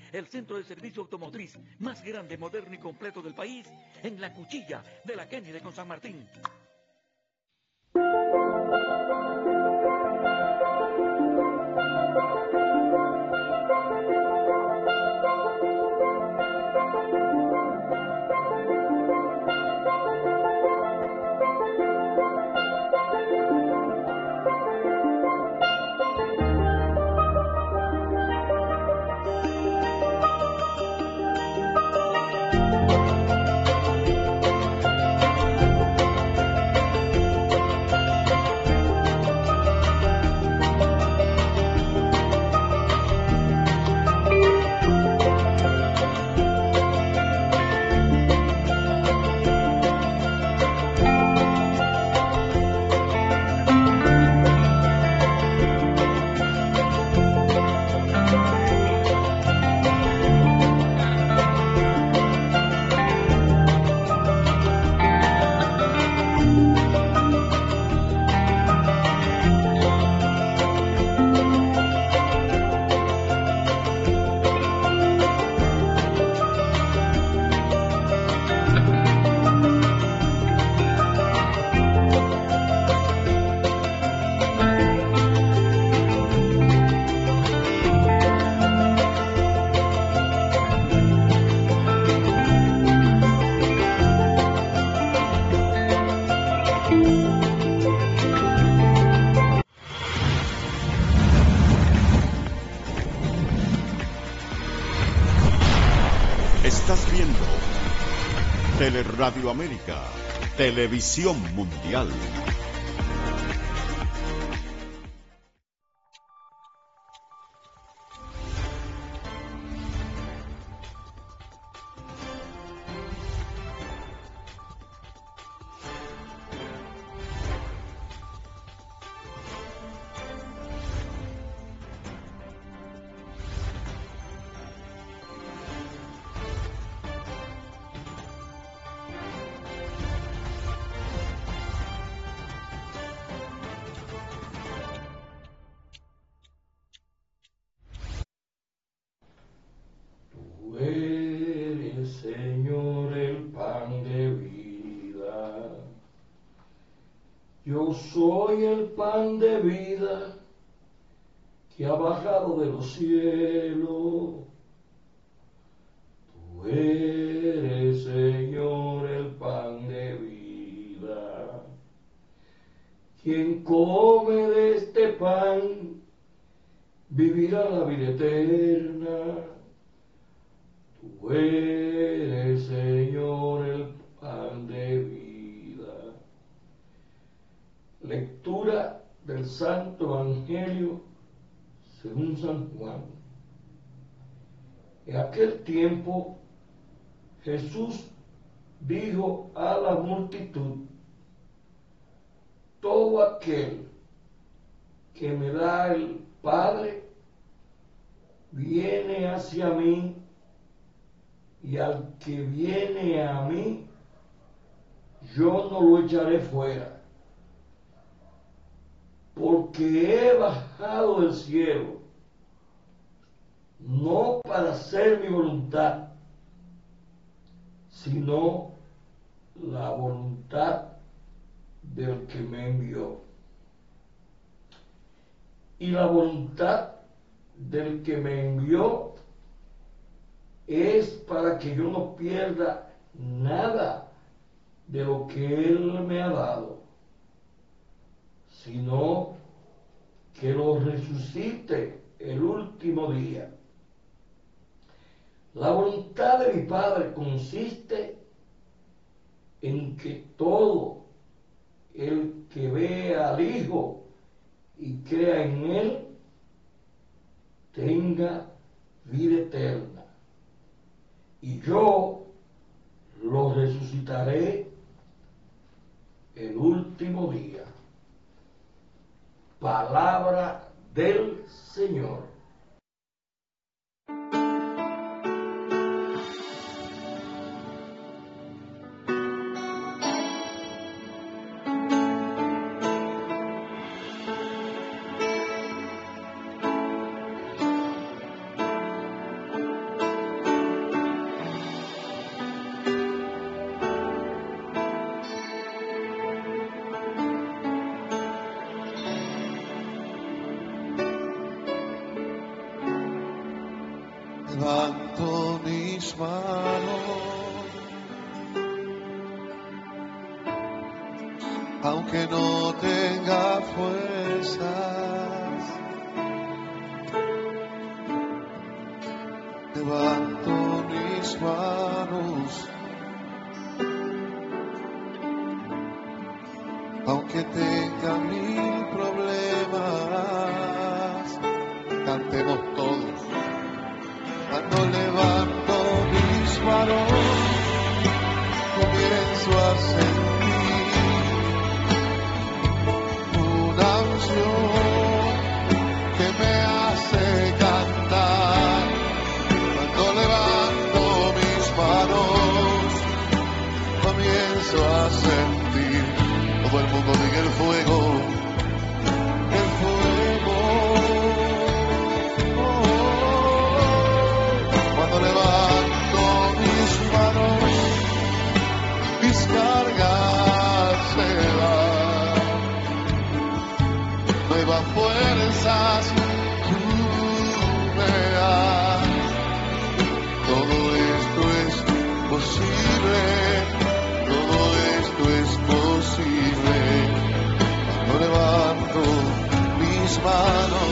el centro de servicio automotriz más grande, moderno y completo del país, en la cuchilla de la Kennedy con San Martín. Estás viendo Teleradio América, Televisión Mundial. Yo soy el pan de vida que ha bajado de los cielos. Tú eres, Señor, el pan de vida. Quien come de este pan vivirá la vida eterna. Tú eres, Señor, el pan de vida. Lectura del Santo Evangelio según San Juan. En aquel tiempo Jesús dijo a la multitud: todo aquel que me da el Padre viene hacia mí, y al que viene a mí yo no lo echaré fuera. Porque he bajado del cielo, no para hacer mi voluntad, sino la voluntad del que me envió. Y la voluntad del que me envió es para que yo no pierda nada de lo que Él me ha dado, sino que lo resucite el último día. La voluntad de mi Padre consiste en que todo el que vea al Hijo y crea en Él tenga vida eterna, y yo lo resucitaré el último día. Palabra del Señor. levanto mis manos, aunque no tenga fuerzas, levanto mis manos, aunque tenga mil problemas. Cantemos todos. Cuando levanto mis manos, comienzo a sentir una unción que me hace cantar. Cuando levanto mis manos, comienzo a sentir. Todo el mundo diga el fuego, el fuego. Cuando levanto mis manos, mis cargas se van. Nuevas fuerzas tú me das. Todo esto es posible, todo esto es posible. Cuando levanto mis manos,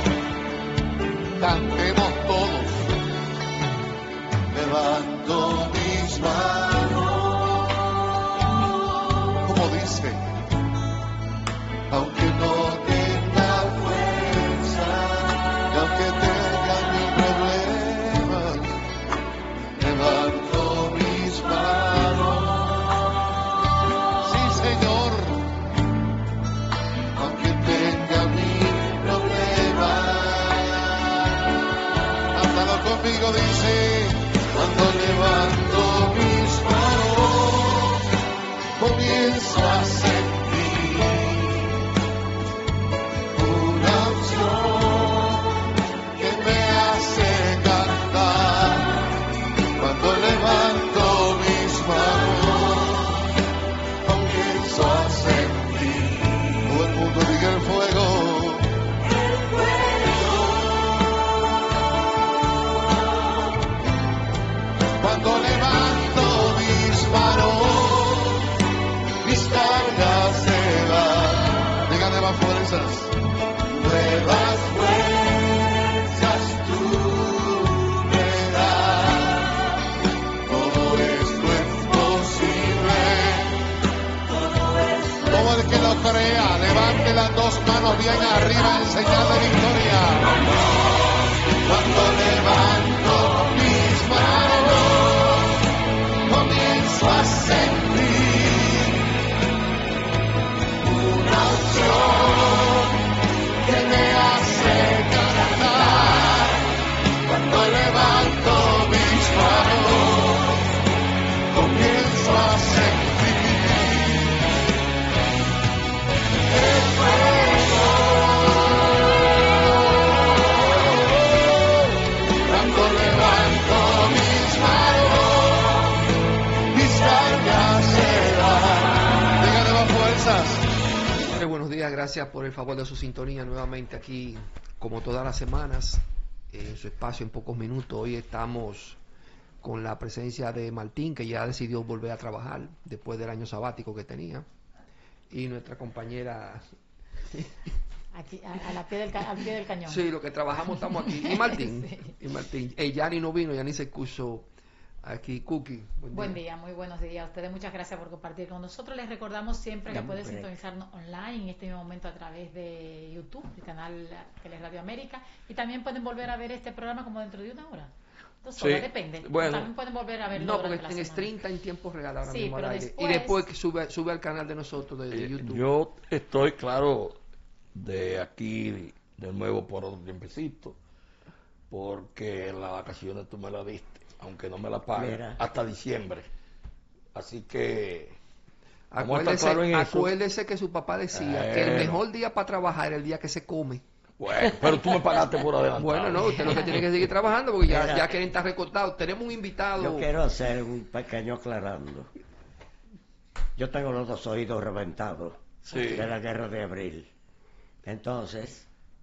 cantemos todos. Levanto mis manos, como dice, aunque no tenga fuerza, y aunque tenga mil problemas, levanto mis manos. Sí, Señor, aunque tenga mil problemas, cántalo conmigo, dice. Cuando levanto mis manos, comienzo a sentir una unción que me hace cantar. Cuando levanto mis manos, comienzo a sentir. Todo el mundo diga el fuego. Cuando levanto mis manos, mis cargas se van. Diga nuevas fuerzas. Nuevas fuerzas tú me das. Todo esto es posible. Todo el que lo crea, levante las dos manos bien arriba en señal de victoria. Cuando levanto mis manos, comienzo a sentir una unción que me hace cantar. Cuando levanto mis manos, comienzo a sentir el fuego. Cuando levanto mis manos, mis cargas se van. Díganle más fuerzas. Buenos días, gracias por el favor de su sintonía nuevamente aquí, como todas las semanas, en su espacio en pocos minutos. Hoy estamos con la presencia de Martín, que ya decidió volver a trabajar después del año sabático que tenía, y nuestra compañera... Aquí, al pie del cañón. Sí, lo que trabajamos estamos aquí. Y Martín, Sí. y Martín. Yani no vino, Yani se excusó aquí. Cookie, Buen día, muy buenos días a ustedes. Muchas gracias por compartir con nosotros. Les recordamos siempre que pueden sintonizarnos online en este mismo momento a través de YouTube, el canal Teleradio América, y también pueden volver a ver este programa como dentro de una hora. 2 horas, depende. Bueno, también pueden volver a verlo. no, porque durante la en semana. stream está en tiempo real ahora Sí, mismo al pero aire. después... Y después que sube al canal de nosotros de YouTube. Yo estoy claro de aquí, de nuevo por otro tiempecito, porque las vacaciones tú me las diste, aunque no me las pagues, hasta diciembre. Así que acuérdese que su papá decía que el mejor día para trabajar era el día que se come. Bueno, pero tú me pagaste por adelantado. Bueno, no, usted lo que tiene que seguir trabajando porque ya quieren estar recortados. Tenemos un invitado. Yo quiero hacer un pequeño aclarando. Yo tengo los 2 oídos reventados de la guerra de abril. Entonces,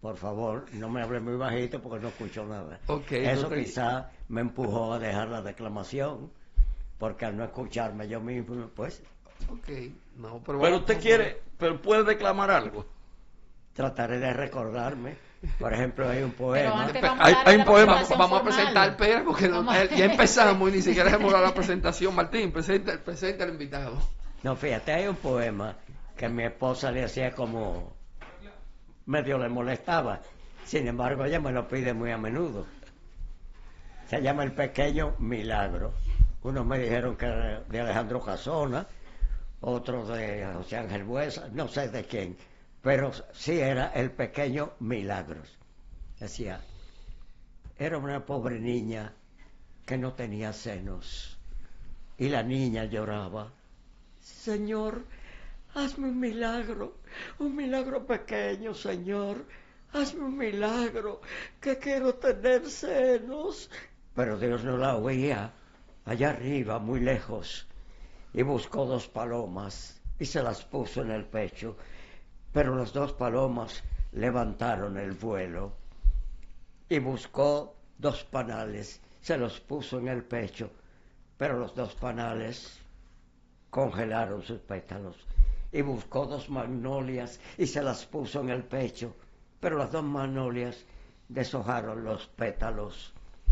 por favor, no me hable muy bajito porque no escucho nada. Okay, Eso doctor. quizá me empujó a dejar la declamación, porque al no escucharme yo mismo, pues Ok, no, Pero usted quiere, pero puede declamar algo. trataré de recordarme. Por ejemplo, hay un Pero poema. antes Pe- vamos a hay- darle hay la un poema. presentación Vamos a formal. presentar, pero porque Vamos a- ya empezamos y ni siquiera hemos dado la presentación. Martín, presenta al invitado. No, fíjate, hay un poema que mi esposa le hacía como medio le molestaba. Sin embargo, ella me lo pide muy a menudo. Se llama El Pequeño Milagro. Unos me dijeron que era de Alejandro Casona, otros de José Ángel Buesa, no sé de quién, pero sí era El Pequeño Milagros. Decía, era una pobre niña que no tenía senos y la niña lloraba. Señor, hazme un milagro pequeño, Señor, hazme un milagro, que quiero tener senos. Pero Dios no la oía, allá arriba, muy lejos, y buscó 2 palomas y se las puso en el pecho, pero las 2 palomas levantaron el vuelo, y buscó 2 panales, se los puso en el pecho, pero los 2 panales congelaron sus pétalos, y buscó 2 magnolias y se las puso en el pecho, pero las 2 magnolias deshojaron los pétalos.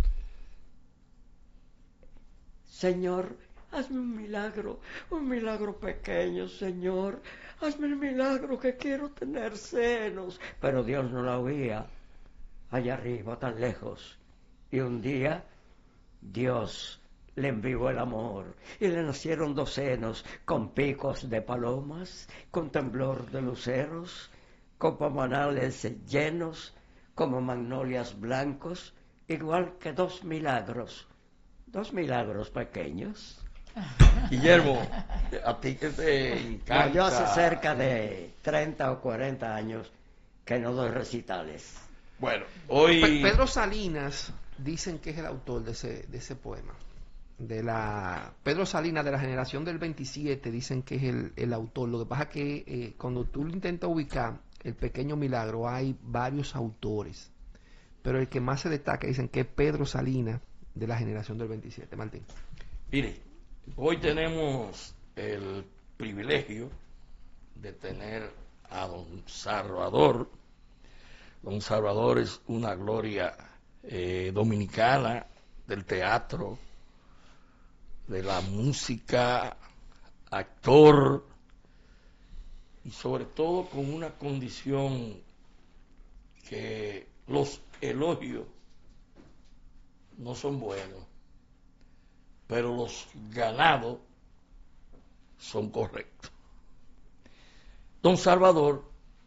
Señor, hazme un milagro pequeño, Señor, hazme el milagro que quiero tener senos. Pero Dios no la oía, allá arriba, tan lejos. Y un día, Dios le envió el amor y le nacieron 2 senos con picos de palomas, con temblor de luceros, con pamanales llenos, como magnolias blancos, igual que 2 milagros pequeños. Guillermo, a ti que te encanta. Yo hace cerca de 30 o 40 años que no doy recitales. Bueno, hoy. Pedro Salinas dicen que es el autor de ese poema. Pedro Salinas, de la generación del 27, dicen que es el autor. Lo que pasa es que cuando tú lo intentas ubicar, El Pequeño Milagro, hay varios autores, pero el que más se destaca dicen que es Pedro Salinas, de la generación del 27. Martín. Mire, hoy tenemos el privilegio de tener a don Salvador. Don Salvador es una gloria dominicana del teatro, de la música, actor, y sobre todo con una condición que los elogios no son buenos, pero los ganados son correctos. Don Salvador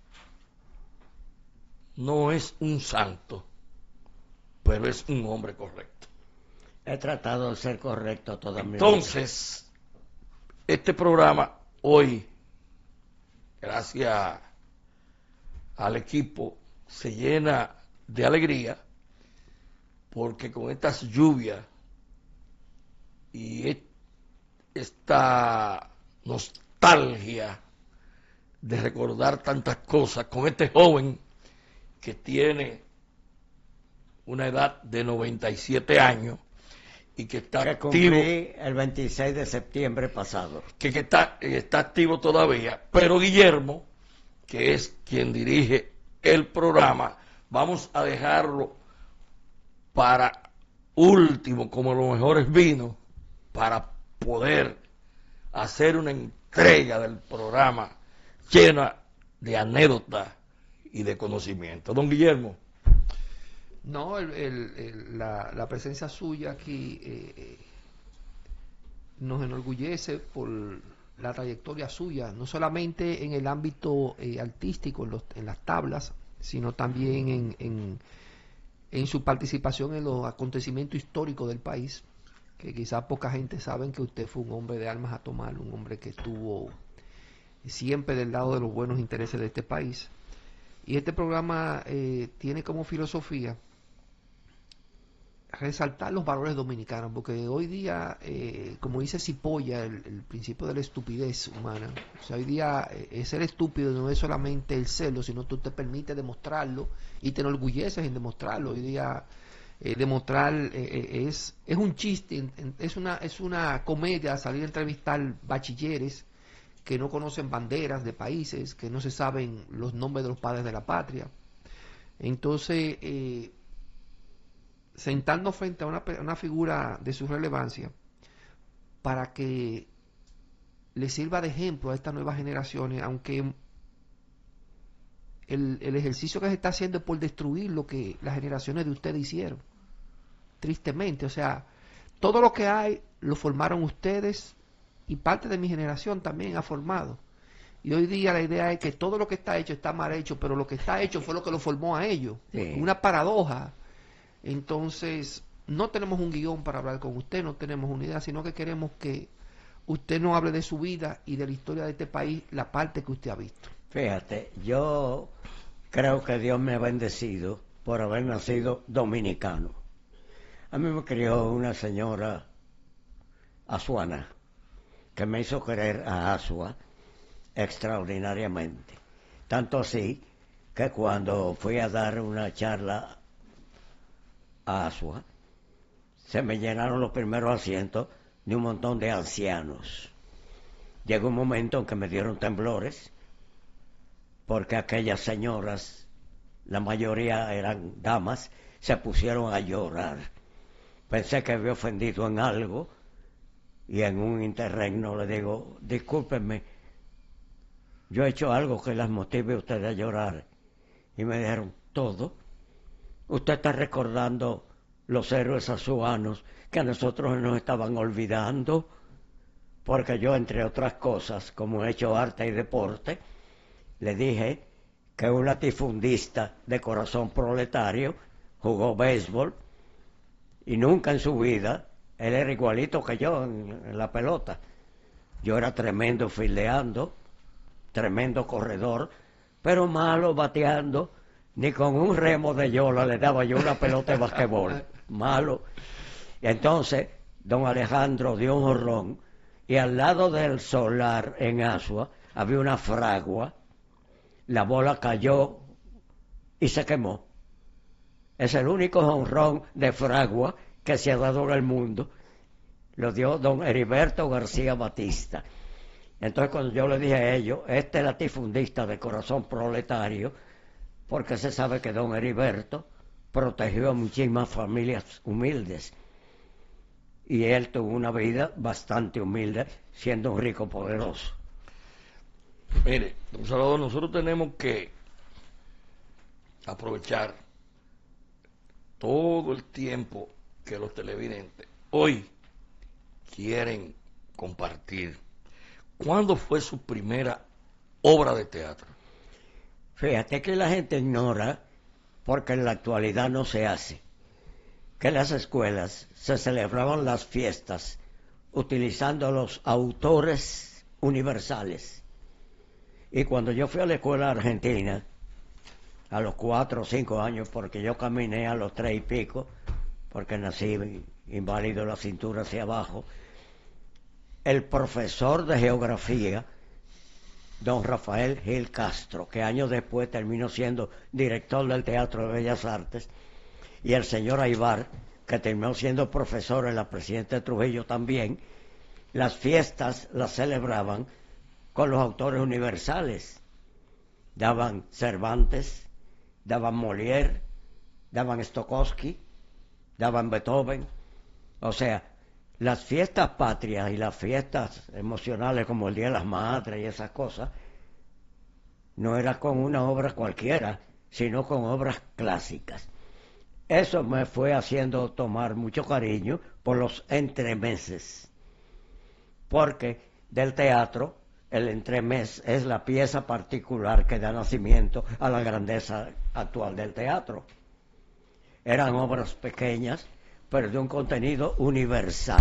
no es un santo, pero es un hombre correcto. He tratado de ser correcto toda mi vida. Entonces, este programa hoy, gracias al equipo, se llena de alegría, porque con estas lluvias y esta nostalgia de recordar tantas cosas, con este joven que tiene una edad de 97 años y que está que activo, cumplí el 26 de septiembre pasado. que está activo todavía, pero Guillermo, que es quien dirige el programa, vamos a dejarlo para último, como los mejores vinos, para poder hacer una entrega del programa llena de anécdotas y de conocimiento. Don Guillermo. No, la presencia suya aquí nos enorgullece por la trayectoria suya, no solamente en el ámbito artístico, en las tablas, sino también en su participación en los acontecimientos históricos del país, que quizás poca gente sabe que usted fue un hombre de armas a tomar, un hombre que estuvo siempre del lado de los buenos intereses de este país. Y este programa tiene como filosofía resaltar los valores dominicanos, porque hoy día, como dice Cipolla, el principio de la estupidez humana, o sea, hoy día ser estúpido no es solamente el serlo, sino tú te permites demostrarlo y te enorgulleces en demostrarlo. Hoy día demostrar es un chiste, es una comedia salir a entrevistar bachilleres que no conocen banderas de países, que no se saben los nombres de los padres de la patria. Entonces, sentarnos frente a una figura de su relevancia para que le sirva de ejemplo a estas nuevas generaciones, aunque el ejercicio que se está haciendo es por destruir lo que las generaciones de ustedes hicieron, tristemente. O sea, todo lo que hay lo formaron ustedes y parte de mi generación también ha formado. Y hoy día la idea es que todo lo que está hecho está mal hecho, pero lo que está hecho fue lo que lo formó a ellos. Sí. Una paradoja. Entonces, no tenemos un guión para hablar con usted, no tenemos una idea, sino que queremos que usted nos hable de su vida y de la historia de este país, la parte que usted ha visto. Fíjate, yo creo que Dios me ha bendecido por haber nacido dominicano. A mí me crió una señora azuana que me hizo querer a Asua extraordinariamente. Tanto así que cuando fui a dar una charla a Asua, se me llenaron los primeros asientos de un montón de ancianos. Llegó un momento en que me dieron temblores, porque aquellas señoras, la mayoría eran damas, se pusieron a llorar. Pensé que había ofendido en algo, y en un interregno le digo, discúlpenme, yo he hecho algo que las motive a ustedes a llorar. Y me dijeron, todo. Usted está recordando los héroes azuanos que a nosotros nos estaban olvidando, porque yo, entre otras cosas, como he hecho arte y deporte, le dije que un latifundista de corazón proletario jugó béisbol y nunca en su vida, él era igualito que yo en la pelota. Yo era tremendo fildeando, tremendo corredor, pero malo bateando. Ni con un remo de yola le daba yo una pelota de basquetbol. Malo. Y entonces, don Alejandro dio un jorrón, y al lado del solar en Asua había una fragua. La bola cayó y se quemó. Es el único jonrón de fragua que se ha dado en el mundo. Lo dio don Heriberto García Batista. Entonces, cuando yo le dije a ellos, este latifundista de corazón proletario, porque se sabe que don Heriberto protegió a muchísimas familias humildes, y él tuvo una vida bastante humilde, siendo un rico poderoso. Mire, don Salvador, nosotros tenemos que aprovechar todo el tiempo que los televidentes hoy quieren compartir. ¿Cuándo fue su primera obra de teatro? Fíjate que la gente ignora, porque en la actualidad no se hace, que en las escuelas se celebraban las fiestas utilizando los autores universales. Y cuando yo fui a la escuela argentina, a los 4 o 5 años, porque yo caminé a los 3 y pico, porque nací inválido de la cintura hacia abajo, el profesor de geografía, don Rafael Gil Castro, que años después terminó siendo director del Teatro de Bellas Artes, y el señor Aybar, que terminó siendo profesor en la Presidenta Trujillo también, las fiestas las celebraban con los autores universales. Daban Cervantes, daban Molière, daban Stokowski, daban Beethoven. O sea, las fiestas patrias y las fiestas emocionales como el Día de las Madres y esas cosas, no era con una obra cualquiera, sino con obras clásicas. Eso me fue haciendo tomar mucho cariño por los entremeses, porque del teatro el entremés es la pieza particular que da nacimiento a la grandeza actual del teatro. Eran obras pequeñas, pero de un contenido universal.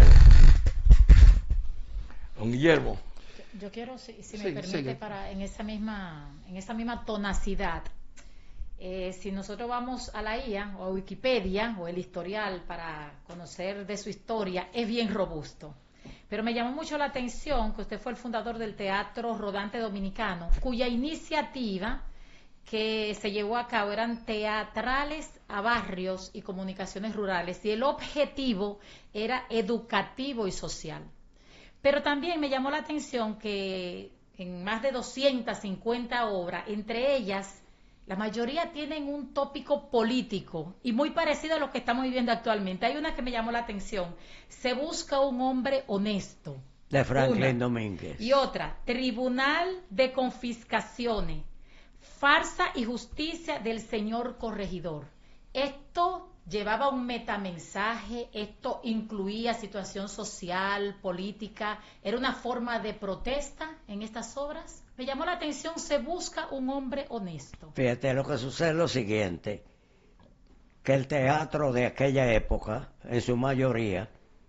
Don Guillermo. Yo quiero, si me permite, para en esa misma tonacidad, Si nosotros vamos a la IA o a Wikipedia o el historial para conocer de su historia, es bien robusto. Pero me llamó mucho la atención que usted fue el fundador del Teatro Rodante Dominicano, cuya iniciativa que se llevó a cabo eran teatrales a barrios y comunicaciones rurales, y el objetivo era educativo y social. Pero también me llamó la atención que en más de 250 obras, entre ellas la mayoría tienen un tópico político y muy parecido a lo que estamos viviendo actualmente. Hay una que me llamó la atención: se busca un hombre honesto. De Franklin Domínguez. Y otra, Tribunal de Confiscaciones, farsa y justicia del señor corregidor. Esto llevaba un metamensaje, esto incluía situación social, política, era una forma de protesta en estas obras. Me llamó la atención, se busca un hombre honesto. Fíjate, lo que sucede es lo siguiente, que el teatro de aquella época, en su mayoría,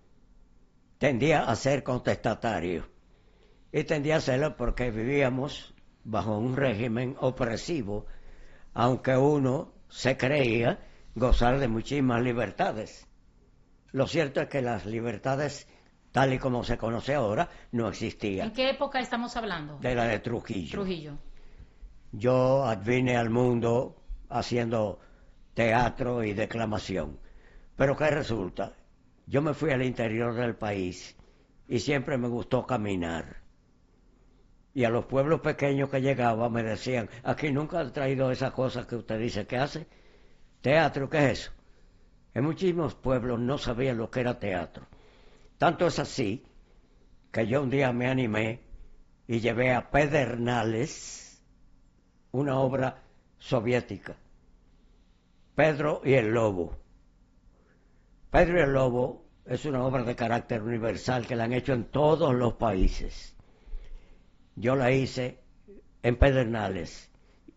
tendía a ser contestatario. Y tendía a serlo porque vivíamos bajo un régimen opresivo, aunque uno se creía gozar de muchísimas libertades. Lo cierto es que las libertades, tal y como se conoce ahora, no existían. ¿En qué época estamos hablando? De la de Trujillo. Trujillo. Yo vine al mundo haciendo teatro y declamación. Pero ¿qué resulta? Yo me fui al interior del país y siempre me gustó caminar. Y a los pueblos pequeños que llegaba me decían, aquí nunca han traído esas cosas que usted dice que hace. Teatro, ¿qué es eso? En muchísimos pueblos no sabían lo que era teatro. Tanto es así que yo un día me animé y llevé a Pedernales una obra soviética, Pedro y el Lobo. Pedro y el Lobo es una obra de carácter universal que la han hecho en todos los países. Yo la hice en Pedernales.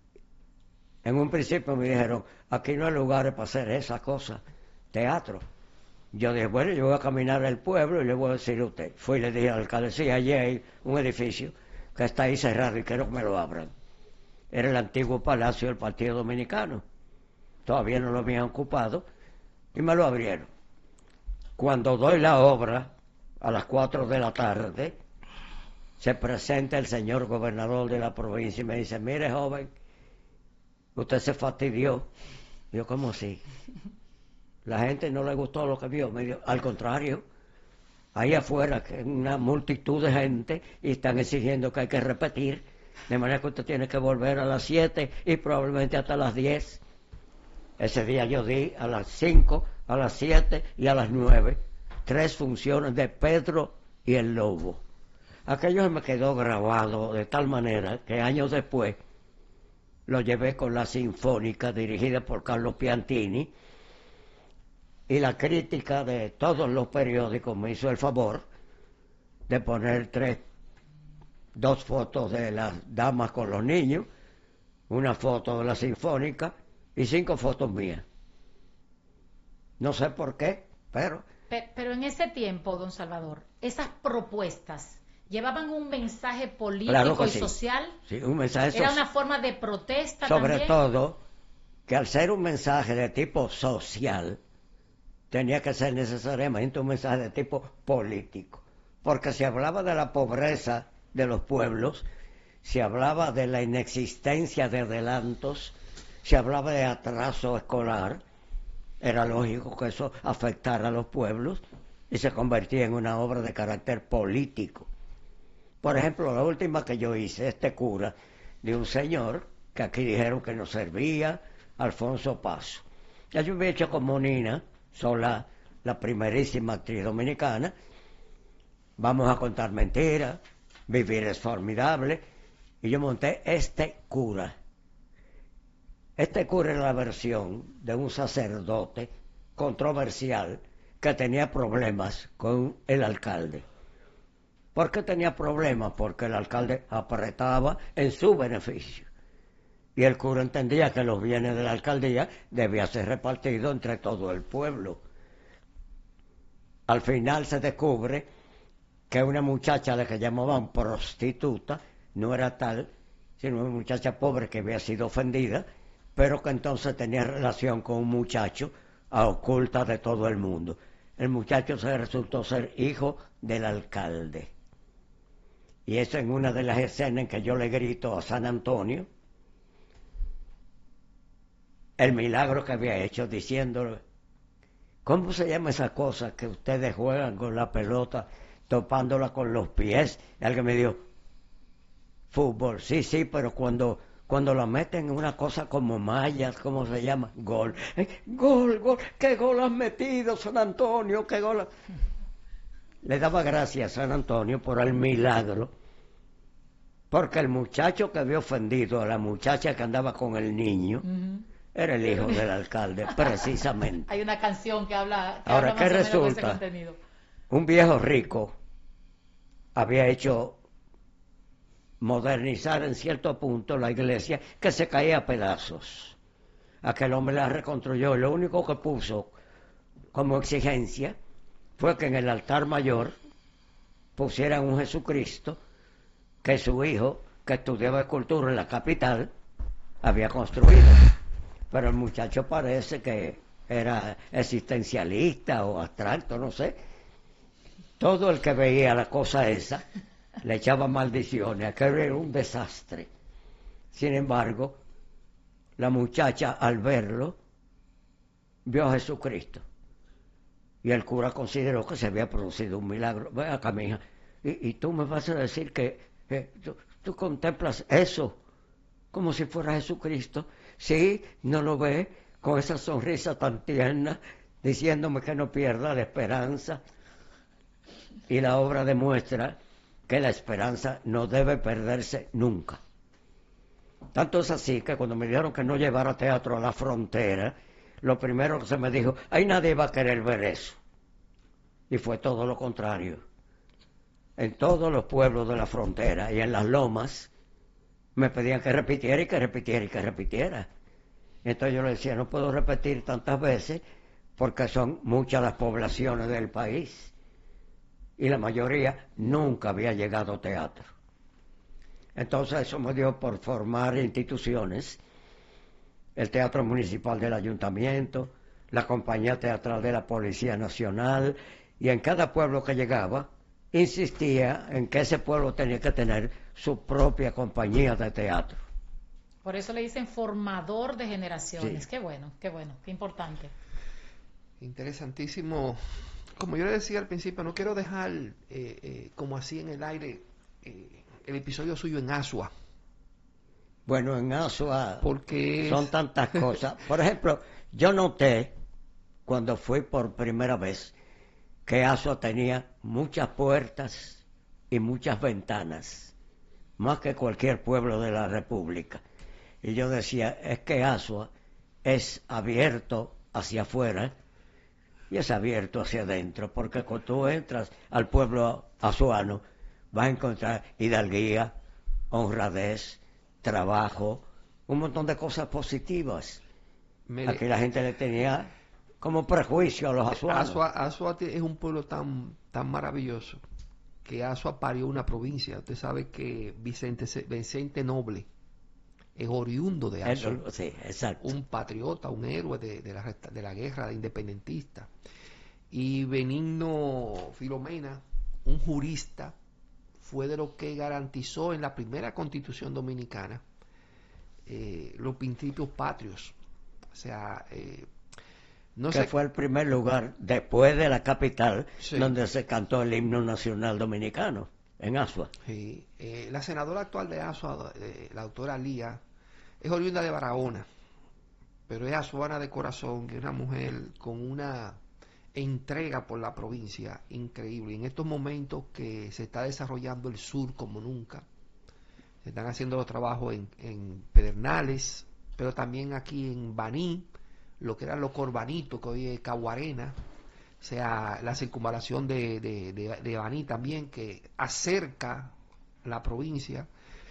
En un principio me dijeron, aquí no hay lugares para hacer esa cosa, teatro. Yo dije, bueno, yo voy a caminar al pueblo y le voy a decir a usted. Fui y le dije al alcalde, sí, allí hay un edificio que está ahí cerrado y quiero que me lo abran. Era el antiguo palacio del Partido Dominicano. Todavía no lo habían ocupado y me lo abrieron. Cuando doy la obra, a las 4 de la tarde, se presenta el señor gobernador de la provincia y me dice, mire joven, usted se fastidió. Yo, ¿cómo así? La gente no le gustó lo que vio. Me dijo, al contrario, ahí afuera que hay una multitud de gente y están exigiendo que hay que repetir, de manera que usted tiene que volver a las 7 y probablemente hasta las 10. Ese día yo di a las 5, a las 7 y a las 9 3 funciones de Pedro y el Lobo. Aquello se me quedó grabado de tal manera que años después lo llevé con la Sinfónica dirigida por Carlos Piantini y la crítica de todos los periódicos me hizo el favor de poner 2 fotos de las damas con los niños, una foto de la Sinfónica y 5 fotos mías. No sé por qué, pero en ese tiempo, don Salvador, esas propuestas llevaban un mensaje político claro y sí. social. Sí, un mensaje social. Era una forma de protesta sobre también. todo que al ser un mensaje de tipo social tenía que ser necesariamente un mensaje de tipo político, porque se hablaba de la pobreza de los pueblos, se hablaba de la inexistencia de adelantos, se hablaba de atraso escolar. Era lógico que eso afectara a los pueblos y se convertía en una obra de carácter político. Por ejemplo, la última que yo hice, este cura de un señor que aquí dijeron que nos servía, Alfonso Paso. Ya yo había hecho con Monina Solá, la primerísima actriz dominicana, Vamos a contar mentiras, Vivir es formidable, y yo monté este cura. Este cura era la versión de un sacerdote controversial que tenía problemas con el alcalde. ¿Por qué tenía problemas? Porque el alcalde apretaba en su beneficio. Y el cura entendía que los bienes de la alcaldía debían ser repartidos entre todo el pueblo. Al final se descubre que una muchacha a la que llamaban prostituta no era tal, sino una muchacha pobre que había sido ofendida, pero que entonces tenía relación con un muchacho a oculta de todo el mundo. El muchacho se resultó ser hijo del alcalde. Y eso en una de las escenas en que yo le grito a San Antonio el milagro que había hecho, diciéndole, ¿cómo se llama esa cosa que ustedes juegan con la pelota, topándola con los pies? Y alguien me dijo, fútbol, sí, pero cuando la meten en una cosa como mallas, ¿cómo se llama? Gol. Gol, ¿qué gol has metido, San Antonio? ¿Qué gol? Le daba gracias a San Antonio por el milagro, porque el muchacho que había ofendido a la muchacha que andaba con el niño, era el hijo del alcalde, precisamente. Hay una canción que habla, Ahora, ¿qué resulta? Un viejo rico había hecho modernizar en cierto punto la iglesia que se caía a pedazos. Aquel hombre la reconstruyó y lo único que puso como exigencia fue que en el altar mayor pusieran un Jesucristo que su hijo, que estudiaba escultura en la capital, había construido. Pero el muchacho parece que era existencialista o abstracto, no sé. Todo el que veía la cosa esa le echaba maldiciones, aquello era un desastre. Sin embargo, la muchacha al verlo vio a Jesucristo y el cura consideró que se había producido un milagro. Ve acá, mija, y tú me vas a decir que tú contemplas eso como si fuera Jesucristo. Sí, no lo ve con esa sonrisa tan tierna, diciéndome que no pierda la esperanza. Y la obra demuestra que la esperanza no debe perderse nunca. Tanto es así que cuando me dijeron que no llevara teatro a la frontera, lo primero que se me dijo, ahí nadie va a querer ver eso. Y fue todo lo contrario. En todos los pueblos de la frontera y en las lomas, me pedían que repitiera y que repitiera y que repitiera. Entonces yo le decía, no puedo repetir tantas veces porque son muchas las poblaciones del país y la mayoría nunca había llegado a teatro. Entonces eso me dio por formar instituciones, el Teatro Municipal del Ayuntamiento, la Compañía Teatral de la Policía Nacional, y en cada pueblo que llegaba insistía en que ese pueblo tenía que tener su propia compañía de teatro. Por eso le dicen formador de generaciones. Sí. Qué bueno, qué importante. Interesantísimo. Como yo le decía al principio, no quiero dejar como así en el aire el episodio suyo en Asua. Bueno, en Asua porque son tantas cosas. Por ejemplo, yo noté cuando fui por primera vez que Asua tenía muchas puertas y muchas ventanas, más que cualquier pueblo de la República. Y yo decía, es que Asua es abierto hacia afuera y es abierto hacia adentro, porque cuando tú entras al pueblo azuano vas a encontrar hidalguía, honradez, trabajo, un montón de cosas positivas. Aquí la gente le tenía como prejuicio a los azuanos. Asua es un pueblo tan maravilloso que Asua parió una provincia. Usted sabe que Vicente Noble es oriundo de Asua. Sí, exacto. Un patriota, un héroe de la guerra independentista. Y Benigno Filomena, un jurista, fue de lo que garantizó en la primera Constitución Dominicana los principios patrios. O sea, no que sé, fue el primer lugar después de la capital, sí, donde se cantó el himno nacional dominicano, en Asua. Sí, la senadora actual de Asua, la doctora Lía, es oriunda de Barahona, pero es azuana de corazón, que es una mujer con una entrega por la provincia increíble. En estos momentos que se está desarrollando el sur como nunca, se están haciendo los trabajos en Pedernales, pero también aquí en Baní, lo que eran los Corbanitos, que hoy es Caguarena, o sea, la circunvalación de Baní también, que acerca la provincia.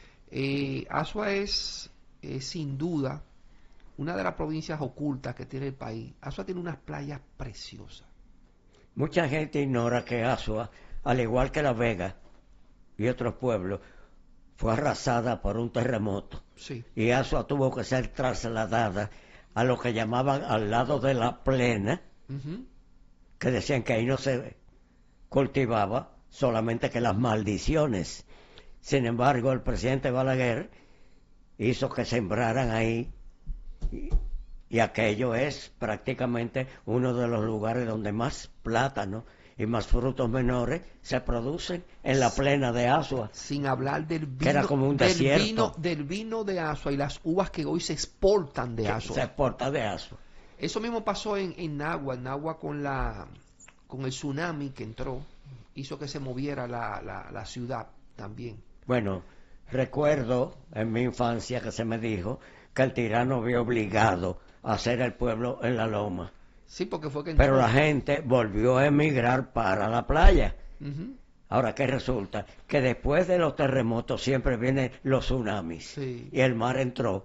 Asua es sin duda una de las provincias ocultas que tiene el país. Asua tiene unas playas preciosas. Mucha gente ignora que Asua, al igual que La Vega y otros pueblos, fue arrasada por un terremoto. Sí. Y Asua tuvo que ser trasladada a lo que llamaban al lado de la plena, que decían que ahí no se cultivaba, solamente que las maldiciones. Sin embargo, el presidente Balaguer hizo que sembraran ahí, y aquello es prácticamente uno de los lugares donde más plátano y más frutos menores se producen en la plena de Asua. Sin hablar del vino, que era como un desierto. Del vino de Asua y las uvas que hoy se exportan de Asua. Se exporta de Asua. Eso mismo pasó en Nagua con el tsunami que entró, hizo que se moviera la ciudad también. Bueno, recuerdo en mi infancia que se me dijo que el tirano había obligado a hacer el pueblo en la loma. Sí, porque fue que pero la gente volvió a emigrar para la playa. Ahora, ¿qué resulta? Que después de los terremotos siempre vienen los tsunamis. Sí. Y el mar entró.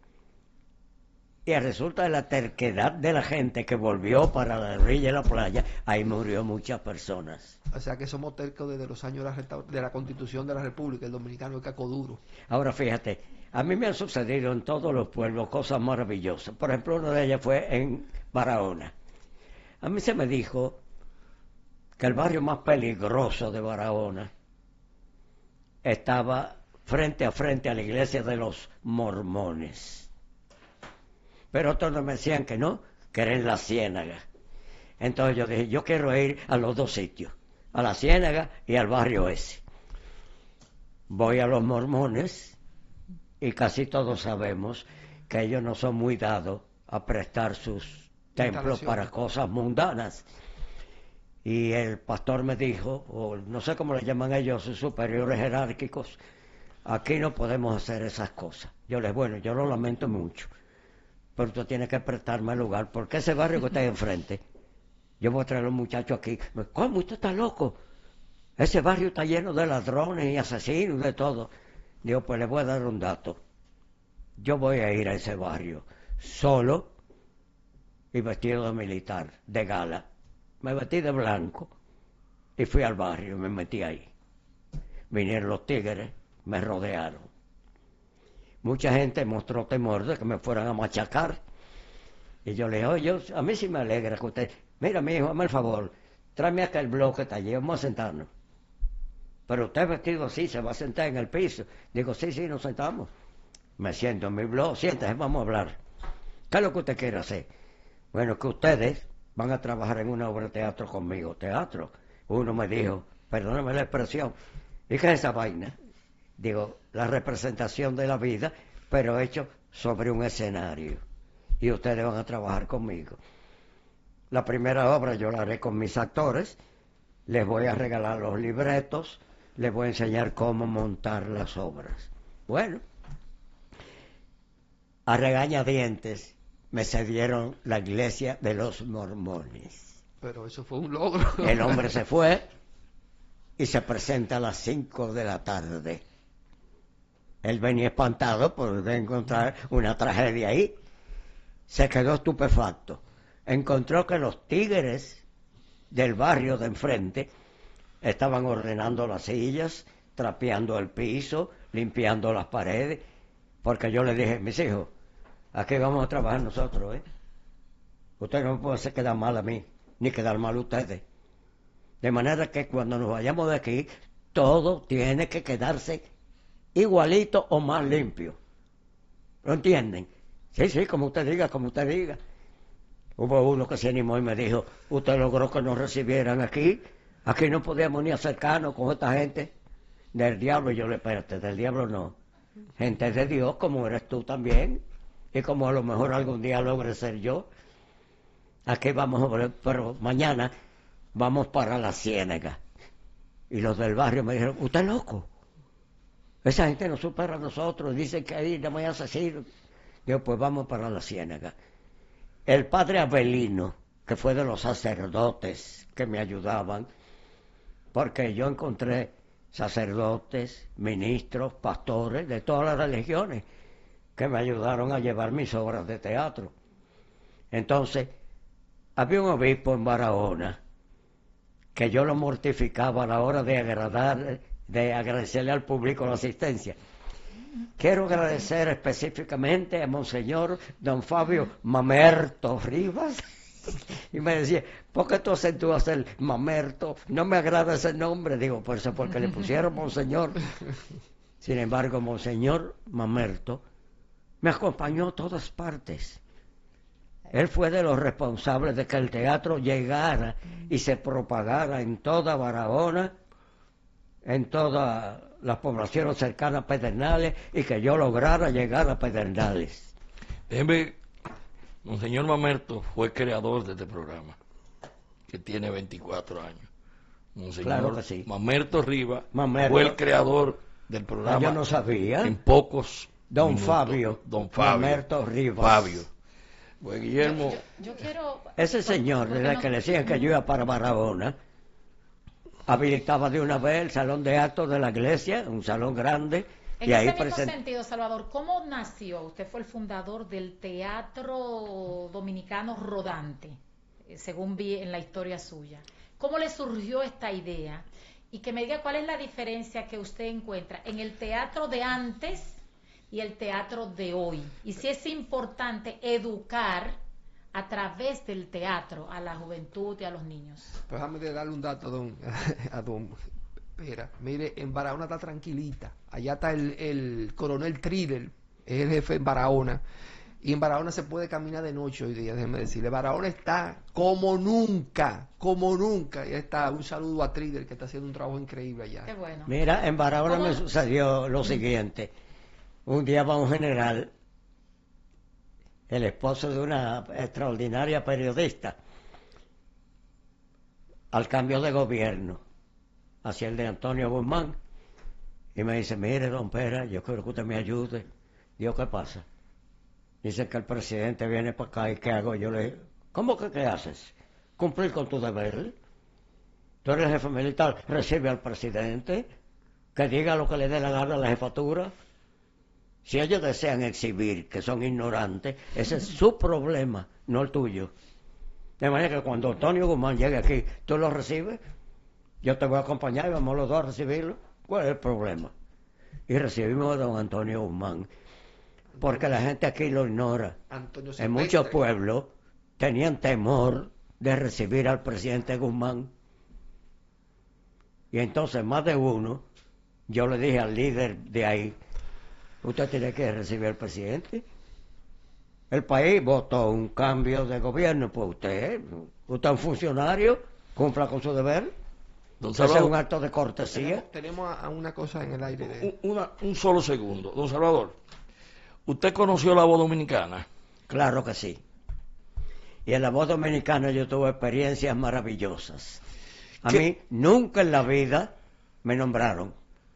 Y resulta de la terquedad de la gente que volvió para la orilla de la playa, ahí murió muchas personas. O sea que somos tercos desde los años de la Constitución de la República, el dominicano es caco duro. Ahora fíjate, a mí me han sucedido en todos los pueblos cosas maravillosas. Por ejemplo, una de ellas fue en Barahona. A mí se me dijo que el barrio más peligroso de Barahona estaba frente a la iglesia de los mormones. Pero otros me decían que no, que era en la Ciénaga. Entonces yo dije, yo quiero ir a los dos sitios, a la Ciénaga y al barrio ese. Voy a los mormones y casi todos sabemos que ellos no son muy dados a prestar sus templos para cosas mundanas. Y el pastor me dijo, o no sé cómo le llaman ellos, sus superiores jerárquicos, aquí no podemos hacer esas cosas. Yo les, bueno, yo lo lamento mucho, pero tú tienes que prestarme el lugar, porque ese barrio que está ahí enfrente, yo voy a traer a los muchachos aquí. ¿Cómo? ¿Usted está loco? Ese barrio está lleno de ladrones y asesinos, de todo. Digo, pues les voy a dar un dato. Yo voy a ir a ese barrio solo y vestido de militar, de gala. Me vestí de blanco y fui al barrio y me metí ahí. Vinieron los tigres, me rodearon. Mucha gente mostró temor de que me fueran a machacar. Y yo le dije, oye, a mí sí me alegra que usted... Mira, mi hijo, hazme el favor, tráeme acá el bloque que está allí, vamos a sentarnos. Pero usted vestido así, se va a sentar en el piso. Digo, sí, nos sentamos. Me siento en mi blog, siéntese, vamos a hablar. ¿Qué es lo que usted quiere hacer? Bueno, que ustedes van a trabajar en una obra de teatro conmigo. ¿Teatro? Uno me dijo, perdóname la expresión, ¿y qué es esa vaina? Digo, la representación de la vida, pero hecho sobre un escenario. Y ustedes van a trabajar conmigo. La primera obra yo la haré con mis actores, les voy a regalar los libretos, les voy a enseñar cómo montar las obras. Bueno, a regañadientes me cedieron la iglesia de los mormones. Pero eso fue un logro. El hombre se fue y se presenta a las 5 de la tarde. Él venía espantado por encontrar una tragedia ahí. Se quedó estupefacto. Encontró que los tigres del barrio de enfrente estaban ordenando las sillas, trapeando el piso, limpiando las paredes, porque yo le dije, mis hijos, aquí vamos a trabajar nosotros, ¿eh? Ustedes no me pueden hacer quedar mal a mí, ni quedar mal a ustedes. De manera que cuando nos vayamos de aquí, todo tiene que quedarse igualito o más limpio. ¿Lo entienden? Sí, como usted diga, como usted diga. Hubo uno que se animó y me dijo, usted logró que nos recibieran aquí no podíamos ni acercarnos con esta gente del diablo. Y yo le, espérate, del diablo no, gente de Dios como eres tú también, y como a lo mejor algún día logre ser yo. Aquí vamos a ver, pero mañana vamos para la Ciénaga. Y los del barrio me dijeron, usted es loco, esa gente nos supera a nosotros, dicen que ahí no voy a asesinar. Yo, pues vamos para la Ciénaga. El padre Abelino, que fue de los sacerdotes que me ayudaban, porque yo encontré sacerdotes, ministros, pastores de todas las religiones que me ayudaron a llevar mis obras de teatro. Entonces, había un obispo en Barahona que yo lo mortificaba a la hora de agradar de agradecerle al público la asistencia. Quiero agradecer específicamente a Monseñor Don Fabio Mamerto Rivas. Y me decía, ¿por qué tú acentúas el Mamerto? No me agrada ese nombre. Digo, por eso, porque le pusieron Monseñor. Sin embargo, Monseñor Mamerto me acompañó a todas partes. Él fue de los responsables de que el teatro llegara y se propagara en toda Barahona, en todas las poblaciones cercanas a Pedernales, y que yo lograra llegar a Pedernales. Monseñor Mamerto fue creador de este programa, que tiene 24 años. Monseñor Claro que sí. Mamerto Rivas Mamerto. fue el creador del programa. Yo no sabía. En pocos Don minutos. Fabio. Don Fabio. Mamerto Rivas. Fabio. Pues Guillermo, Yo quiero... Ese señor, porque desde no- que le decían que yo iba para Barahona, habilitaba de una vez el salón de actos de la iglesia, un salón grande, En y ahí ese mismo presentó. sentido, Salvador, ¿cómo nació? Usted fue el fundador del Teatro Dominicano Rodante, según vi en la historia suya. ¿Cómo le surgió esta idea? Y que me diga cuál es la diferencia que usted encuentra en el teatro de antes y el teatro de hoy. Y si es importante educar a través del teatro a la juventud y a los niños. Pues déjame de darle un dato a don Pera. Mire, en Barahona está tranquilita. Allá está el coronel Tridel, es el jefe en Barahona. Y en Barahona se puede caminar de noche hoy día, déjeme decirle. Barahona está como nunca, como nunca. Y está, un saludo a Tridel, que está haciendo un trabajo increíble allá. Qué bueno. Mira, en Barahona ¿Cómo? me sucedió lo siguiente. Un día va un general, el esposo de una extraordinaria periodista, al cambio de gobierno, hacia el de Antonio Guzmán, y me dice, mire, don Pera, yo quiero que usted me ayude. Digo, ¿qué pasa? Dice que el presidente viene para acá, ¿y qué hago? Yo le digo, ¿cómo que qué haces? Cumplir con tu deber. Tú eres el jefe militar, recibe al presidente, que diga lo que le dé la gana a la jefatura. Si ellos desean exhibir que son ignorantes, ese es su problema, no el tuyo. De manera que cuando Antonio Guzmán llegue aquí, tú lo recibes, yo te voy a acompañar y vamos los dos a recibirlo. ¿Cuál es el problema? Y recibimos a don Antonio Guzmán, porque la gente aquí lo ignora. Antonio En Silvestre. muchos pueblos tenían temor de recibir al presidente Guzmán. Y entonces más de uno, yo le dije al líder de ahí, usted tiene que recibir al presidente. El país votó un cambio de gobierno, pues usted es un funcionario, cumpla con su deber. don Ese es Salvador, un acto de cortesía. Tenemos a una cosa en el aire. un solo segundo. Don Salvador, ¿usted conoció la voz dominicana? Claro que sí. Y en la voz dominicana yo tuve experiencias maravillosas. A ¿Qué? mí nunca en la vida me nombraron.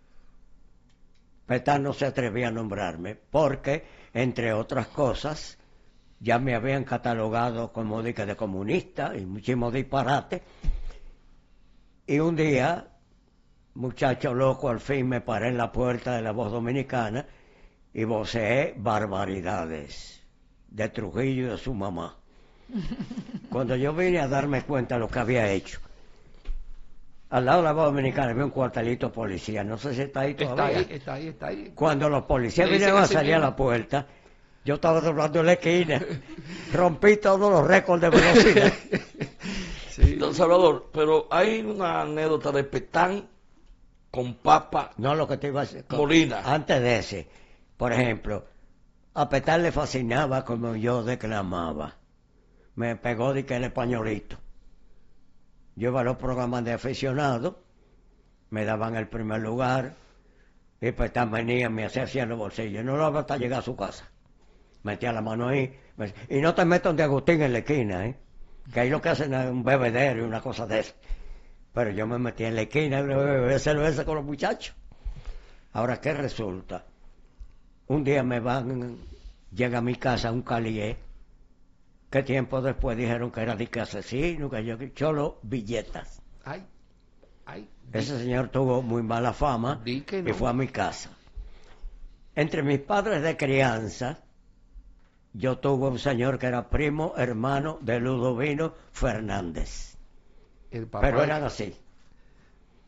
Petán no se atrevía a nombrarme porque, entre otras cosas, ya me habían catalogado como de comunista y muchísimos disparates. Y un día, muchacho loco, al fin me paré en la puerta de la voz dominicana y voceé barbaridades de Trujillo y de su mamá. Cuando yo vine a darme cuenta de lo que había hecho, al lado de la voz dominicana había un cuartelito policía, no sé si está ahí todavía. Está ahí. Cuando los policías Le dicen vinieron a así salir a mismo. la puerta, yo estaba doblando en la esquina, rompí todos los récords de velocidad. Don Salvador, pero hay una anécdota de Petán con Papa No, lo que te iba a decir. Molina. Antes de ese, por ejemplo, a Petán le fascinaba como yo declamaba. Me pegó de que el españolito. Yo iba a los programas de aficionados, me daban el primer lugar, y Petán venía, me hacía así en los bolsillos. No lo hago hasta llegar a su casa. Metía la mano ahí. Y no te metas de Agustín en la esquina, ¿eh? Que ahí lo que hacen es un bebedero y una cosa de eso. Pero yo me metí en la esquina y bebé cerveza con los muchachos. Ahora, ¿qué resulta? Un día llega a mi casa un calié, que tiempo después dijeron que era de que asesino, que yo cholo billetas. Ay. Ese señor tuvo muy mala fama Di que no. y fue a mi casa. Entre mis padres de crianza, yo tuve un señor que era primo hermano de Ludovino Fernández. El papá Pero eran así.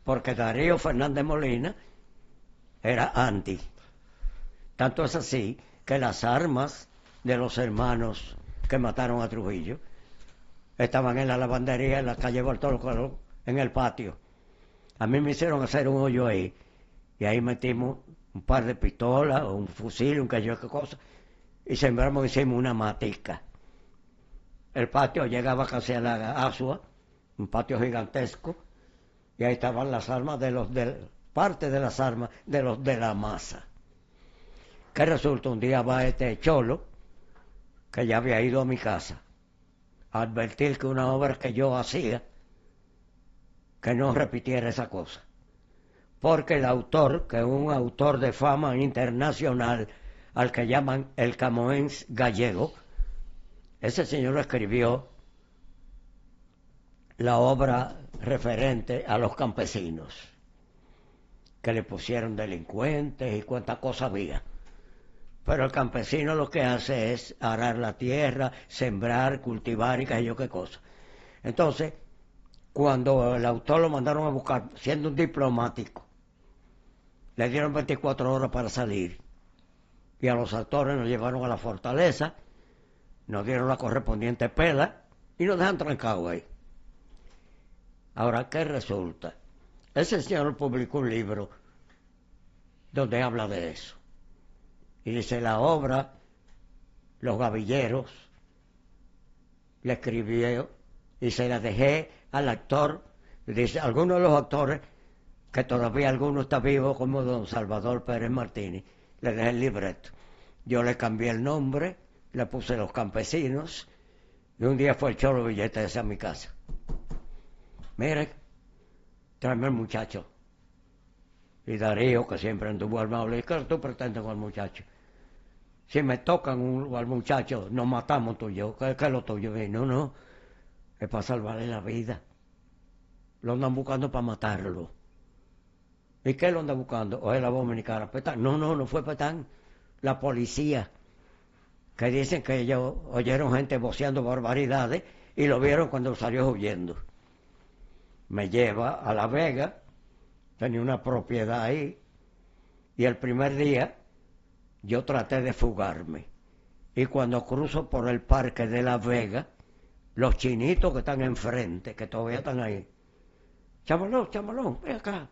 porque Darío Fernández Molina era anti. Tanto es así que las armas de los hermanos que mataron a Trujillo estaban en la lavandería en la calle Bartolo Colón, en el patio. A mí me hicieron hacer un hoyo ahí, y ahí metimos un par de pistolas, o un fusil, un qué cosa, y sembramos, hicimos una matica. El patio llegaba casi a la Asua, un patio gigantesco, y ahí estaban las armas parte de las armas de los de la masa. Que resulta, un día va este cholo, que ya había ido a mi casa, a advertir que una obra que yo hacía, que no repitiera esa cosa. Porque el autor, que es un autor de fama internacional, al que llaman el Camoens gallego, ese señor escribió la obra referente a los campesinos, que le pusieron delincuentes y cuánta cosa había. Pero el campesino lo que hace es arar la tierra, sembrar, cultivar y qué yo qué cosa. Entonces, cuando el autor lo mandaron a buscar, siendo un diplomático, le dieron 24 horas para salir. Y a los actores nos llevaron a la fortaleza, nos dieron la correspondiente pela y nos dejan trancados ahí. Ahora, ¿qué resulta? Ese señor publicó un libro donde habla de eso. Y dice, la obra, Los Gavilleros, le escribió y se la dejé al actor. Dice, algunos de los actores, que todavía alguno está vivo, como don Salvador Pérez Martínez, le dejé el libreto. Yo le cambié el nombre, le puse Los Campesinos, y un día fue el Cholo Billetes a mi casa. Mire, tráeme el muchacho. Y Darío, que siempre anduvo armado, le dije, ¿qué tú pretendes con el muchacho? Si me tocan al muchacho, nos matamos tú y yo. ¿Qué es lo tuyo? Y no, es para salvarle la vida. Lo andan buscando para matarlo. ¿Y qué lo andan buscando? ¿O es la dominicana? Petán. No fue Petán. La policía. Que dicen que ellos oyeron gente voceando barbaridades y lo vieron cuando salió huyendo. Me lleva a La Vega. Tenía una propiedad ahí. Y el primer día yo traté de fugarme. Y cuando cruzo por el parque de La Vega, los chinitos que están enfrente, que todavía están ahí, chamalón, ven acá.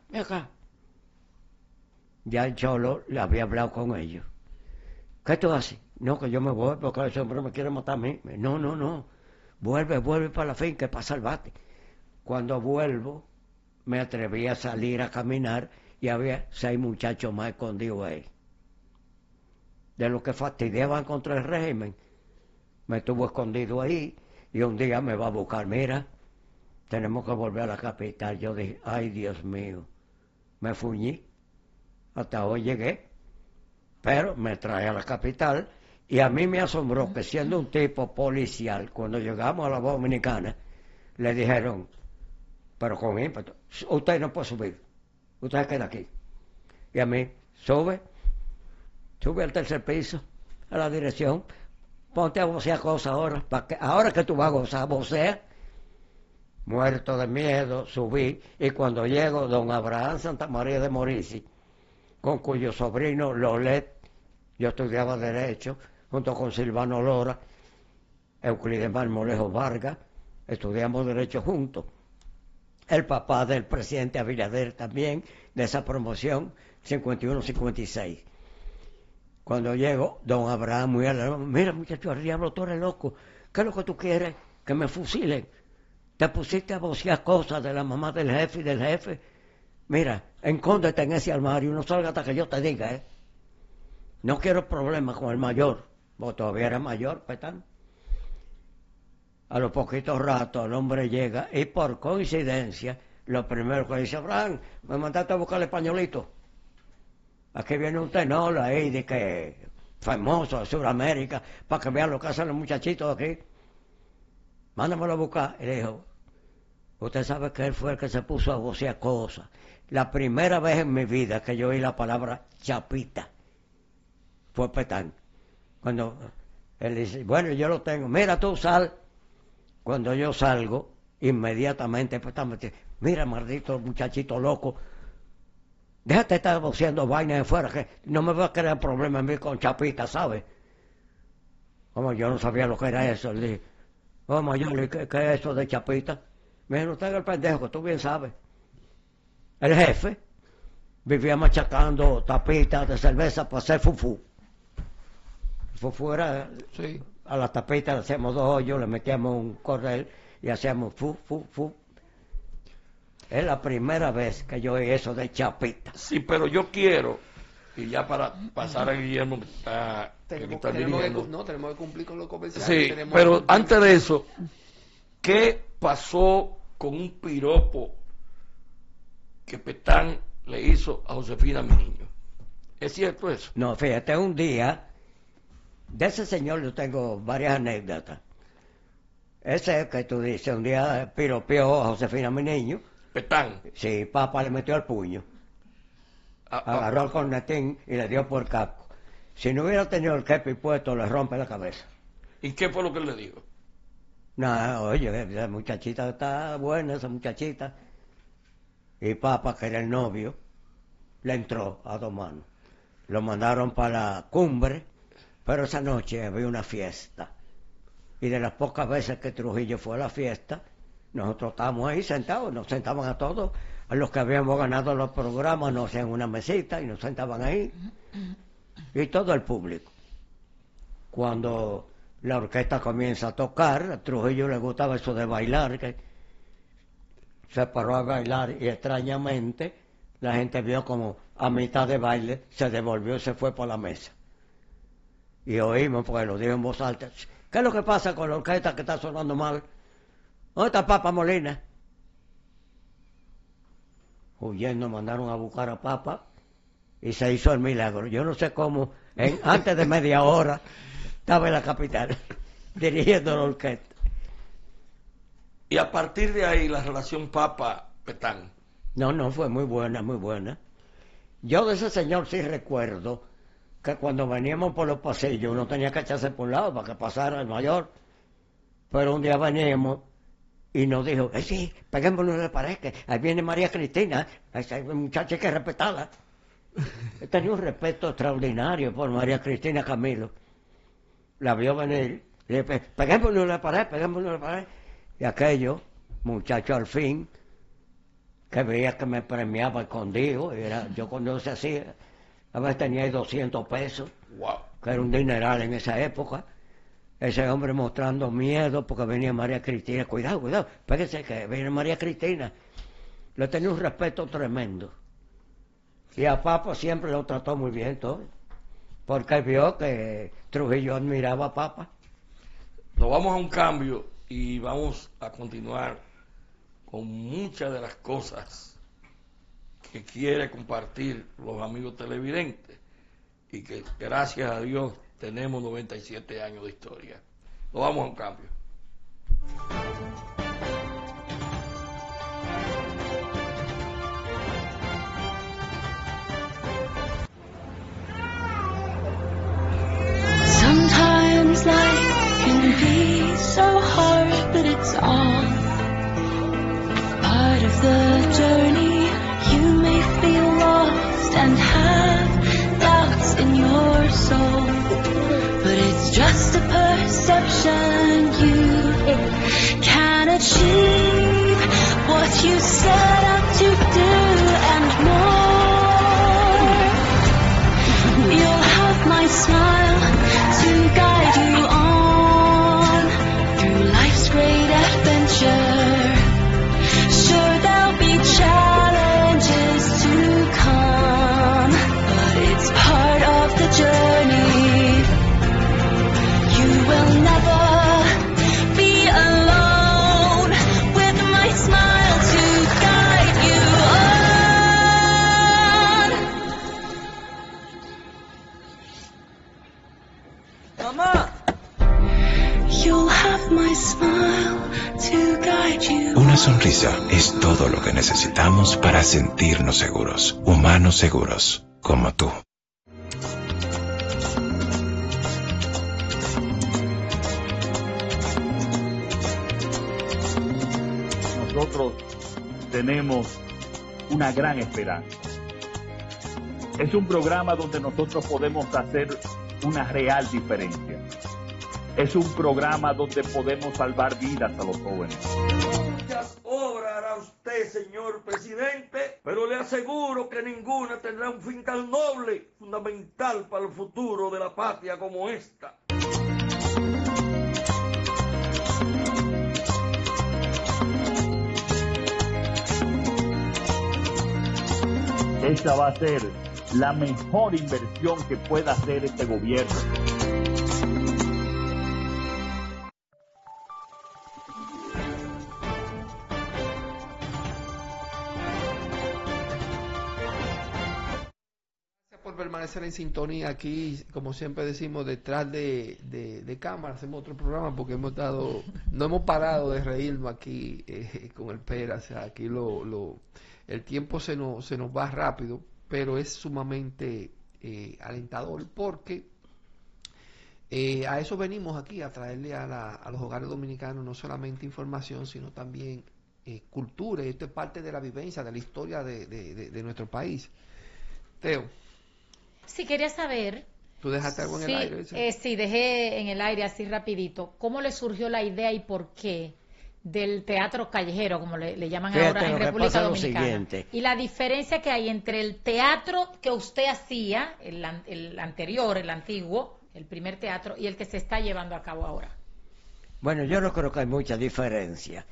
Ya el Cholo le había hablado con ellos. ¿Qué tú haces? No, que yo me voy porque ese hombre me quiere matar a mí. No. Vuelve para la finca para salvarte. Cuando vuelvo, me atreví a salir a caminar y había 6 muchachos más escondidos ahí. De los que fastidiaban contra el régimen. Me estuvo escondido ahí y un día me va a buscar. Mira, tenemos que volver a la capital. Yo dije, ay Dios mío, me fuñí. Hasta hoy llegué. Pero me trae a la capital y a mí me asombró que siendo un tipo policial, cuando llegamos a la Dominicana, le dijeron, pero con ímpetu, usted no puede subir, usted queda aquí. Y a mí, sube al tercer piso, a la dirección, ponte a vocear cosas ahora, ahora que tú vas a gozar, vocea. Muerto de miedo, subí, y cuando llego, don Abraham Santa María de Morici, con cuyo sobrino Lolet, yo estudiaba Derecho, junto con Silvano Lora, Euclides Marmolejo Vargas, estudiamos Derecho juntos. El papá del presidente Abinader también, de esa promoción, 51-56. Cuando llego, don Abraham muy alarmado, mira muchacho, al diablo, tú eres loco, ¿qué es lo que tú quieres? Que me fusilen. Te pusiste a vocear cosas de la mamá del jefe y del jefe. Mira, escóndete en ese armario, no salga hasta que yo te diga, No quiero problemas con el mayor, porque todavía era mayor, Petán. A los poquitos ratos el hombre llega y por coincidencia, lo primero que dice, Abraham, me mandaste a buscar el pañolito. Aquí viene un tenor ahí de que famoso de Sudamérica, para que vean lo que hacen los muchachitos aquí. Mándamelo a buscar. Y le dijo, usted sabe que él fue el que se puso a vocear cosas. La primera vez en mi vida que yo oí la palabra chapita fue Petán. Cuando él dice, bueno, yo lo tengo. Mira tú, sal. Cuando yo salgo, inmediatamente, pues, mira, maldito muchachito loco, déjate estar haciendo vainas de fuera, que no me va a crear problema a mí con Chapita, ¿sabes? Como yo no sabía lo que era eso, le dije, vamos, ¿qué es eso de Chapita? Me dijo, usted es el pendejo, que tú bien sabes. El jefe vivía machacando tapitas de cerveza para hacer fufú. Fufú era, Sí. a las tapitas le hacíamos 2 hoyos, le metíamos un correl y hacíamos fu. Es la primera vez que yo oí eso de Chapita. Sí, pero yo quiero, y ya para pasar a Guillermo, que está dirigiendo. Tenemos que cumplir con los comerciales. Sí, pero antes de eso, ¿qué pasó con un piropo que Petán le hizo a Josefina, mi niño? ¿Es cierto eso? No, fíjate, un día, de ese señor yo tengo varias anécdotas. Ese que tú dices, un día piropeó a Josefina, mi niño. Petán. Sí, papá le metió el puño. Agarró el cornetín y le dio por casco. Si no hubiera tenido el kepi puesto, le rompe la cabeza. ¿Y qué fue lo que él le dijo? Nada, oye, esa muchachita está buena, esa muchachita. Y papá, que era el novio, le entró a 2 manos. Lo mandaron para la cumbre, pero esa noche había una fiesta. Y de las pocas veces que Trujillo fue a la fiesta, nosotros estábamos ahí sentados, nos sentaban a todos, a los que habíamos ganado los programas, nos hacían una mesita y nos sentaban ahí. Y todo el público. Cuando la orquesta comienza a tocar, a Trujillo le gustaba eso de bailar, que se paró a bailar y extrañamente la gente vio como a mitad de baile se devolvió y se fue por la mesa. Y oímos, porque lo dijo en voz alta, ¿qué es lo que pasa con la orquesta que está sonando mal? ¿Dónde está Papa Molina? Huyendo mandaron a buscar a Papa y se hizo el milagro. Yo no sé cómo, antes de media hora estaba en la capital dirigiendo la orquesta. Y a partir de ahí la relación Papa-Petán. No, fue muy buena, muy buena. Yo de ese señor sí recuerdo que cuando veníamos por los pasillos uno tenía que echarse por un lado para que pasara el mayor. Pero un día veníamos y nos dijo, sí, peguémonos en la pared, que ahí viene María Cristina, esa muchacha hay que respetarla. Tenía un respeto extraordinario por María Cristina Camilo. La vio venir, y le dije, peguémonos en la pared, Y aquello, muchacho al fin, que veía que me premiaba escondido, yo cuando se hacía, a veces tenía ahí 200 pesos, Wow. que era un dineral en esa época. Ese hombre mostrando miedo porque venía María Cristina. Cuidado, pégase que viene María Cristina. Le tenía un respeto tremendo. Y a Papa siempre lo trató muy bien todo, porque vio que Trujillo admiraba a Papa. Nos vamos a un cambio y vamos a continuar con muchas de las cosas que quiere compartir los amigos televidentes y que gracias a Dios tenemos 97 años de historia. Nos vamos a un cambio. Sometimes life can be so hard, but it's all part of the journey. You may feel lost and have doubts in your soul, but it's just a perception. You can achieve what you set out to do and more. You'll have my smile to guide you on through life's great adventure. Sure, there'll be challenges to come, but it's part of the journey. You will never be alone with my smile to guide you on. Mama! You'll have my smile to guide you. Una sonrisa es todo lo que necesitamos para sentirnos seguros, humanos seguros, como tú. tenemos una gran esperanza. Es un programa donde nosotros podemos hacer una real diferencia. Es un programa donde podemos salvar vidas a los jóvenes. Muchas obras hará usted, señor presidente, pero le aseguro que ninguna tendrá un fin tan noble, fundamental para el futuro de la patria como esta. Esta va a ser la mejor inversión que pueda hacer este gobierno. Por permanecer en sintonía aquí, como siempre decimos, detrás de cámara. Hacemos otro programa porque no hemos parado de reírnos aquí con el Pera. O sea, aquí el tiempo se nos va rápido, pero es sumamente alentador porque a eso venimos aquí, a traerle a los hogares dominicanos no solamente información, sino también cultura. Esto es parte de la vivencia, de la historia de nuestro país. Teo. Sí, quería saber. ¿Tú dejaste algo en el aire? Sí, dejé en el aire así rapidito. ¿Cómo le surgió la idea y por qué del teatro callejero, como le llaman ahora en República Dominicana? Y la diferencia que hay entre el teatro que usted hacía, el anterior, el antiguo, el primer teatro, y el que se está llevando a cabo ahora. Bueno, yo no creo que hay mucha diferencia.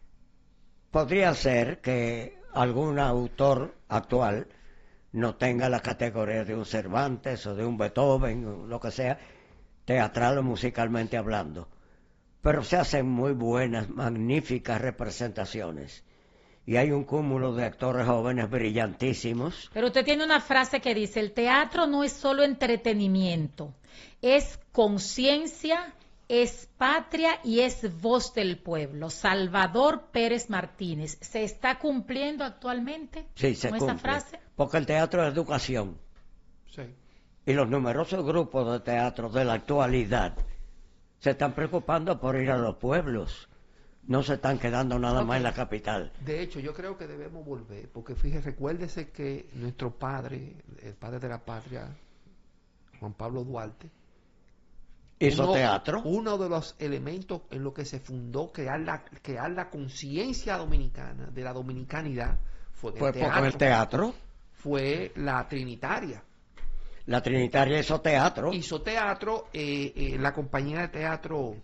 Podría ser que algún autor actual no tenga la categoría de un Cervantes o de un Beethoven, o lo que sea, teatral o musicalmente hablando. Pero se hacen muy buenas, magníficas representaciones. Y hay un cúmulo de actores jóvenes brillantísimos. Pero usted tiene una frase que dice, el teatro no es solo entretenimiento, es conciencia, es patria y es voz del pueblo. Salvador Pérez Martínez. ¿Se está cumpliendo actualmente sí, se con cumple, esa frase? Porque el teatro es educación. Sí. Y los numerosos grupos de teatro de la actualidad se están preocupando por ir a los pueblos. No se están quedando nada más en la capital. De hecho, yo creo que debemos volver, porque fíjese, recuérdese que nuestro padre, el padre de la patria, Juan Pablo Duarte, hizo teatro. Uno de los elementos en lo que se fundó crear la conciencia dominicana, de la dominicanidad, fue el teatro. Fue la Trinitaria. La Trinitaria hizo teatro. Hizo teatro, la compañía de teatro.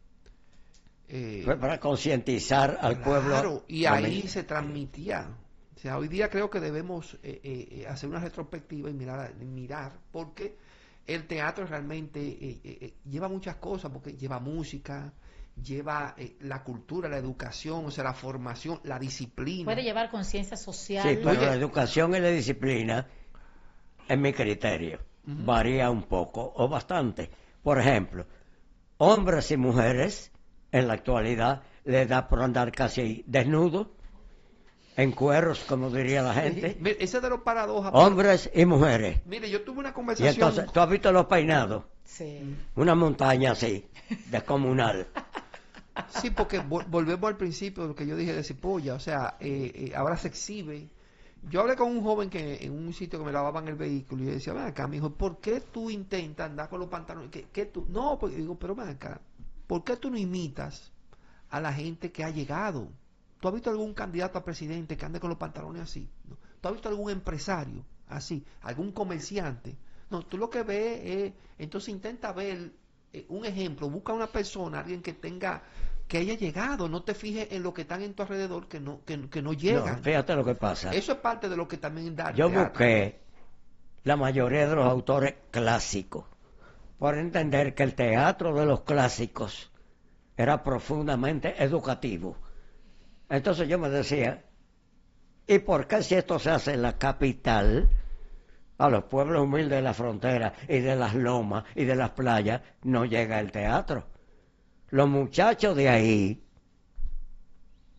Fue para concientizar al pueblo. Claro, y ahí se transmitía. O sea, hoy día creo que debemos hacer una retrospectiva y mirar, porque el teatro realmente lleva muchas cosas, porque lleva música, lleva la cultura, la educación, o sea, la formación, la disciplina. Puede llevar conciencia social. Sí, pero la educación y la disciplina, en mi criterio, varía un poco o bastante. Por ejemplo, hombres y mujeres en la actualidad les da por andar casi desnudos, en cueros, como diría la gente. Ese es de los paradojas. Hombres y mujeres. Mire, yo tuve una conversación. Y entonces, ¿tú has visto los peinados? Sí. Una montaña así, descomunal. Sí, porque volvemos al principio de lo que yo dije de Cipolla. O sea, ahora se exhibe. Yo hablé con un joven que en un sitio que me lavaban el vehículo y yo decía, ven acá, mi hijo, ¿por qué tú intentas andar con los pantalones? ¿Qué tú? No, porque digo, pero ven acá, ¿por qué tú no imitas a la gente que ha llegado? ¿Tú has visto algún candidato a presidente que ande con los pantalones así? ¿No? ¿Tú has visto algún empresario así? ¿Algún comerciante? No, tú lo que ves es, entonces intenta ver un ejemplo, busca una persona, alguien que haya llegado, no te fijes en lo que están en tu alrededor que no llegan. No, fíjate lo que pasa. Eso es parte de lo que también da. Yo busqué la mayoría de los autores clásicos por entender que el teatro de los clásicos era profundamente educativo. Entonces yo me decía, ¿y por qué si esto se hace en la capital, a los pueblos humildes de la frontera y de las lomas y de las playas, no llega el teatro? Los muchachos de ahí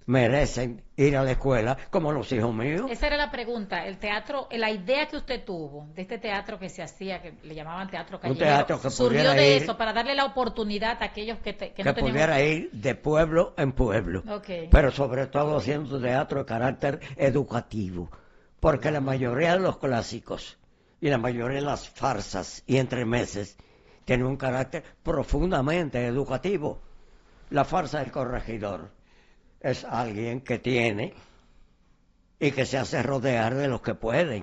merecen ir a la escuela como los hijos míos. Esa era la pregunta, el teatro, la idea que usted tuvo de este teatro que se hacía, que le llamaban teatro callejero, Un teatro que surgió pudiera de ir, eso, para darle la oportunidad a aquellos que no tenían... pudiera ir de pueblo en pueblo, Okay. pero sobre todo haciendo un teatro de carácter educativo, porque la mayoría de los clásicos y la mayoría de las farsas y entremeses tienen un carácter profundamente educativo. La farsa del corregidor es alguien que tiene y que se hace rodear de los que pueden.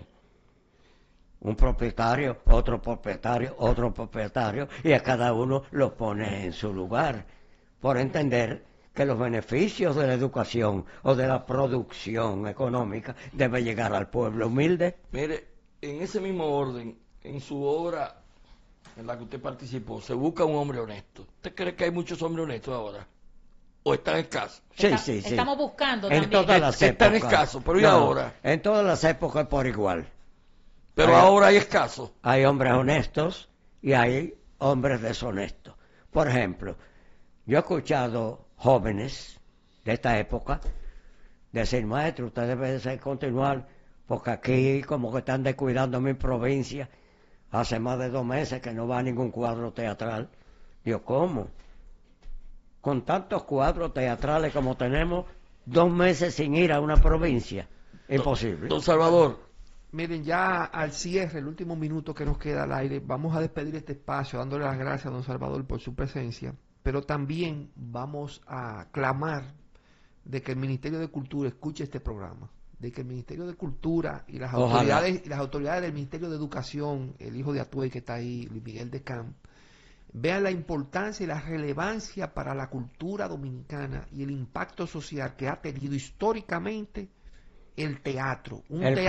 Un propietario, otro propietario, y a cada uno los pone en su lugar, por entender que los beneficios de la educación o de la producción económica deben llegar al pueblo humilde. Mire, en ese mismo orden, en su obra en la que usted participó, se busca un hombre honesto. ¿Usted cree que hay muchos hombres honestos ahora? ¿O están escasos? Sí. Estamos buscando en también. todas las Están épocas. escasos, pero ¿y ahora? En todas las épocas por igual. Pero ahora hay escasos. Hay hombres honestos y hay hombres deshonestos. Por ejemplo, yo he escuchado jóvenes de esta época decir, maestro, usted debe de continuar, porque aquí como que están descuidando mi provincia. Hace más de 2 meses que no va a ningún cuadro teatral. Digo, ¿cómo? Con tantos cuadros teatrales como tenemos, 2 meses sin ir a una provincia. Imposible. Don Salvador. Miren, ya al cierre, el último minuto que nos queda al aire, vamos a despedir este espacio dándole las gracias a don Salvador por su presencia, pero también vamos a clamar de que el Ministerio de Cultura escuche este programa, de que el Ministerio de Cultura y las autoridades del Ministerio de Educación, el hijo de Atuey que está ahí, Luis Miguel de Camp, vean la importancia y la relevancia para la cultura dominicana y el impacto social que ha tenido históricamente el teatro.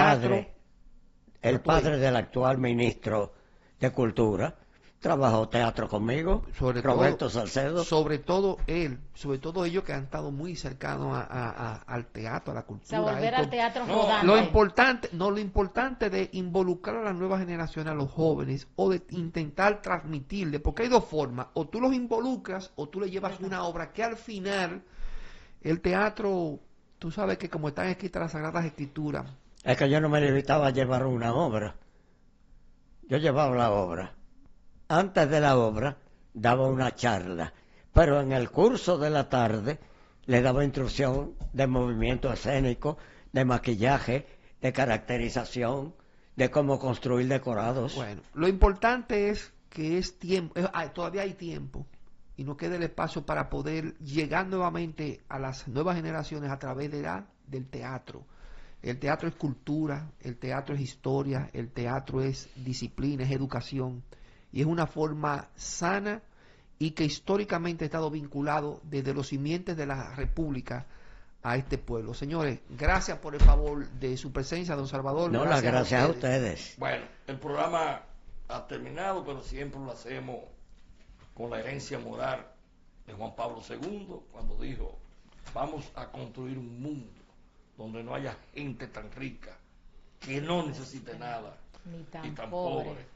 El padre del actual ministro de Cultura trabajó teatro conmigo, Roberto Salcedo. Sobre todo ellos que han estado muy cercanos al teatro, a la cultura. O sea, volver al teatro rodante. Lo importante de involucrar a las nuevas generaciones, a los jóvenes, o de intentar transmitirle, porque hay 2 formas, o tú los involucras o tú le llevas una obra que al final el teatro, tú sabes que como están escritas las Sagradas Escrituras. Es que yo no me limitaba a llevar una obra, yo llevaba la obra. Antes de la obra daba una charla, pero en el curso de la tarde le daba instrucción de movimiento escénico, de maquillaje, de caracterización, de cómo construir decorados. Bueno, lo importante es que es tiempo, todavía hay tiempo y no queda el espacio para poder llegar nuevamente a las nuevas generaciones a través del teatro. El teatro es cultura, el teatro es historia, el teatro es disciplina, es educación. Y es una forma sana y que históricamente ha estado vinculado desde los simientes de la República a este pueblo. Señores, gracias por el favor de su presencia, don Salvador. No, las gracias a ustedes. Bueno, el programa ha terminado, pero siempre lo hacemos con la herencia moral de Juan Pablo II, cuando dijo, vamos a construir un mundo donde no haya gente tan rica, que no necesite nada, ni tan pobre.